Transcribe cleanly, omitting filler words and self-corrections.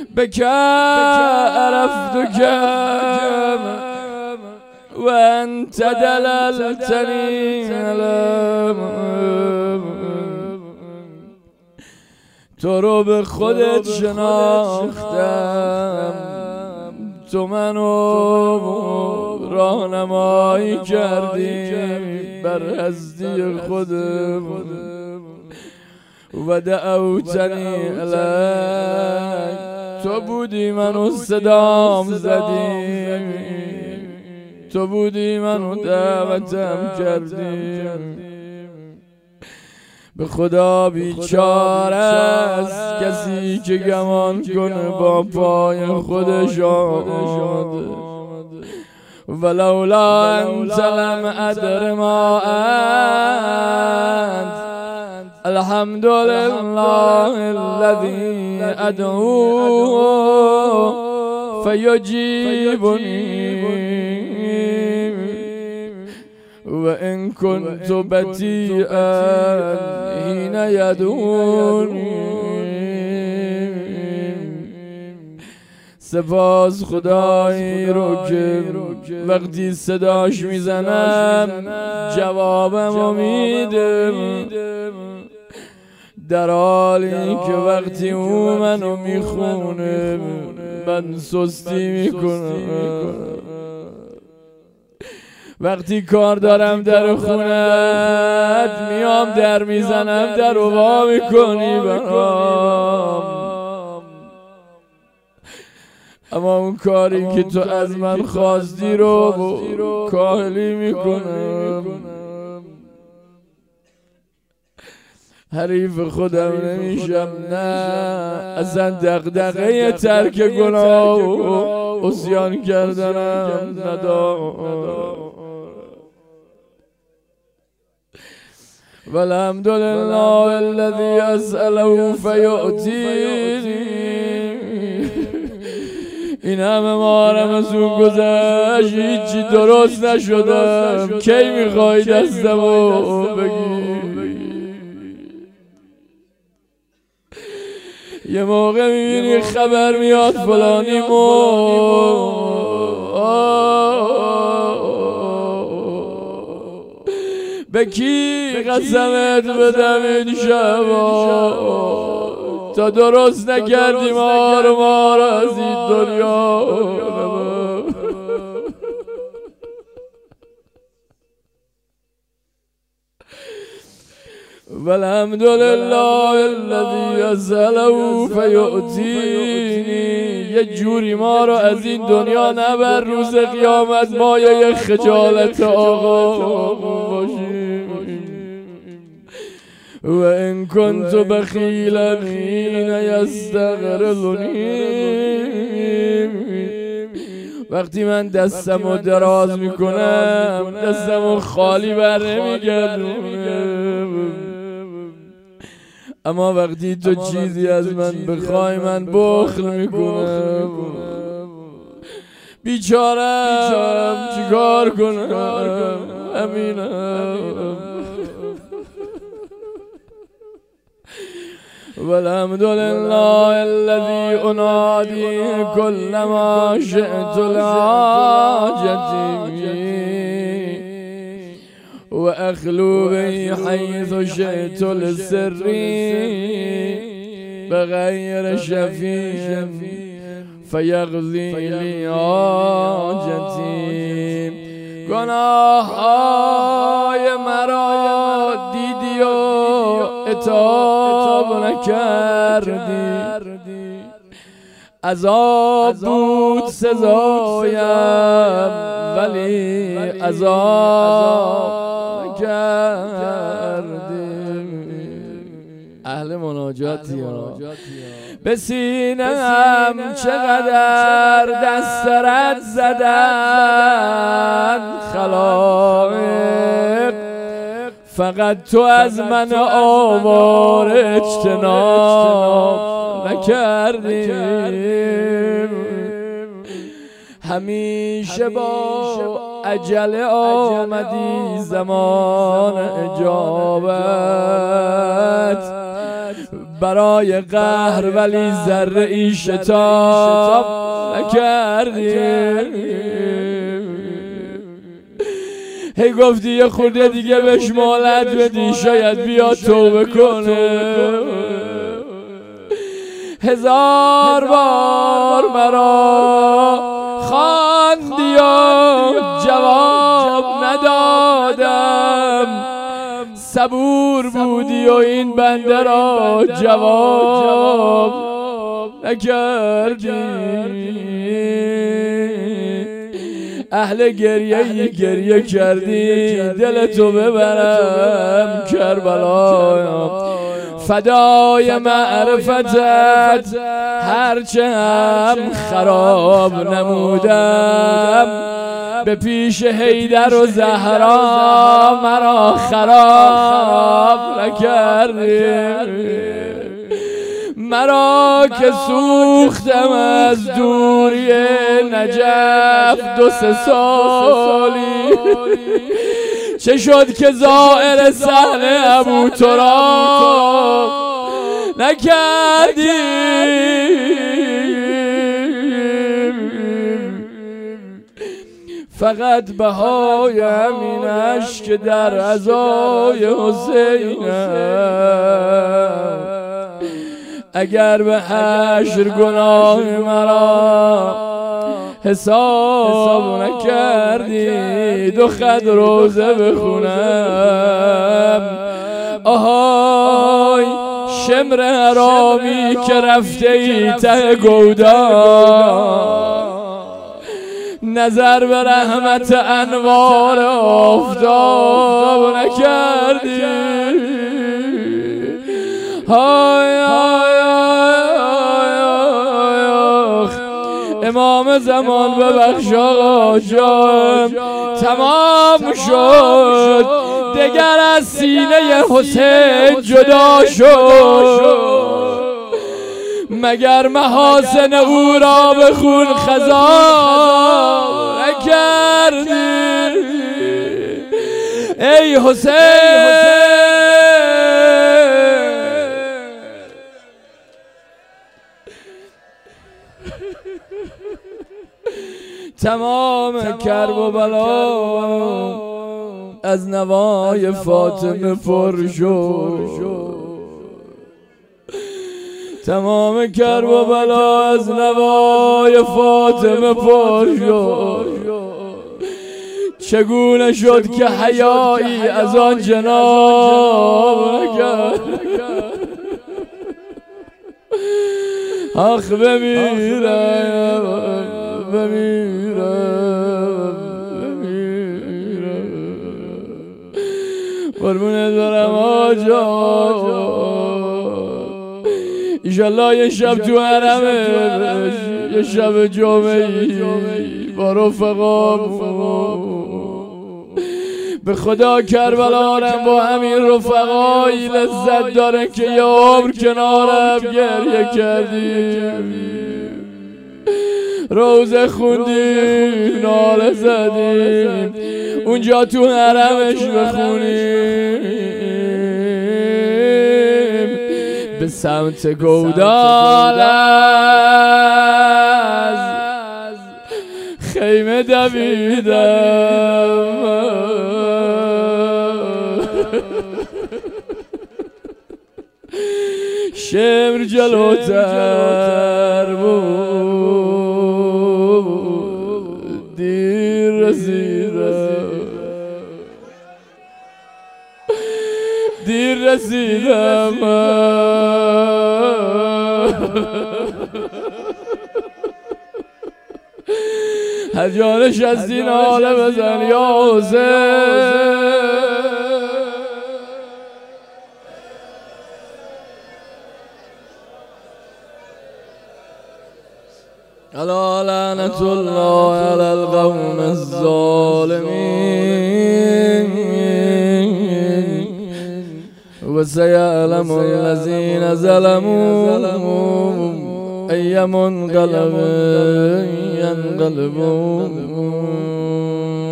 بك عرفتك وأنت دللتني تو رو به خودت شناختم، تو منو راهنمایی کردی بر هستی خودم و دعوتنی الیک، تو بودی منو صدام زدی، تو بودی منو دعوتم کردی. به خدا بیچاره است کسی که گمان کنه با پای خودش آمده، ولولا انت لم ادر ما انت، الحمد لله الذي ادعوه فيجيبني وإن كنت بطيئا حين يدعوني. سپاس خدایی رو که وقتی صداش میزنم جوابم میده، در حالی که وقتی او منو میخونه من سستی میکنم. وقتی کار دارم در خونت میام در میزنم در رو وا میکنی برام، اما اون کاری که تو از من خواستی رو کاهلی میکنم. حریف خودم نمیشم، نه اصلا دغدغه ترک گناه و عصیان کردنم ندارم. والحمد لله الذي اسأله فیعطینی. این همه مارم از اون گذشت هیچی درست نشدم، کی میخوای دستمو بگی؟ یه موقع میبینی خبر میاد فلانی به کی قسمت بدم این شبا تا درست نکردی ما رو از این دنیا. والحمد لله الذي اسأله فیعطینی. یه جوری ما رو از این دنیا نبر روز قیامت مایه خجالت آقا باشیم. و ان كنت بخیلا حین یستغرضنی. وقتی من دستمو دراز میکنم دستمو خالی بر نمیگردونم، اما وقتی تو چیزی از من بخوای من بخل میکنم. بیچارم چیکار کنم؟ امینم. والحمد لله الذي انادي كل ما شئت لحاجتي واخلو به حيث شئت لسري بغير شفيع فيغذي لي حاجتي. گناههای مرا دیدی و عتاب نکردی، عذاب بود سزایم ولی عذاب نکردی. اهل مناجاتی ها. به سینه‌ام چقدر دست رد زدن خلایق، فقط تو از من آوار اجتناب نکردی. همیشه با عجله آمدی زمان اجابت، برای قهر ولی ذره ای شتاب نکردی. هی گفتی یه خورده دیگه بهش مهلت بدی شاید بیاد توبه کنه. 1000 بار مرا خواندی و جواب ندادم، صبور بودی و این بنده را جواب نکردی. اهل گریه گریه کردی دلتو ببرم کربلا، فدای معرفتت هرچه هم خراب نمودم، به پیش حیدر و زهرا مرا خراب نکردی. مرا که سوختم از دوری نجف 2-3 سالی، چه شد که زائر صحن ابو تراب نکردی. فقط بهای همین اشک در عزای حسینم، اگر به حشر گناه مرا حساب نکردی 2 خط روزه بخونم. آهای شمر حرامی که رفته ای ته گودان، نظر به رحمت انوار آفتاب نکردی. های امام زمان ببخش آقا جان، تمام شد دگر از سینه حسین جدا شد، مگر محاسن او را به خون خضاب نکردی. ای حسین تمام کرب و بلا از نوای فاطمه پر شد، تمام کرب و بلا از نوای فاطمه پر شد. چگونه شد که حیایی از آن جناب نکرد. آخ بمیرم قربونت برم آجا. ایشالله یه شب تو حرمش، یه شب جمعه‌ای با رفقامون، به خدا کربلارم با همین رفقایی لذت داره که یه عمر کنارم گریه کردیم، روزه خوندیم، ناله زدیم، اونجا تو حرمش بخونیم. به سمت گودال از خیمه دویدم، شمر جلوتر بود، دیر رسیدم هر جانش از دین حاله بزن یا حسین. الا لعنت الله علی القوم الظالمین و سیعلم الذین ظلموا ای منقلب ینقلبون.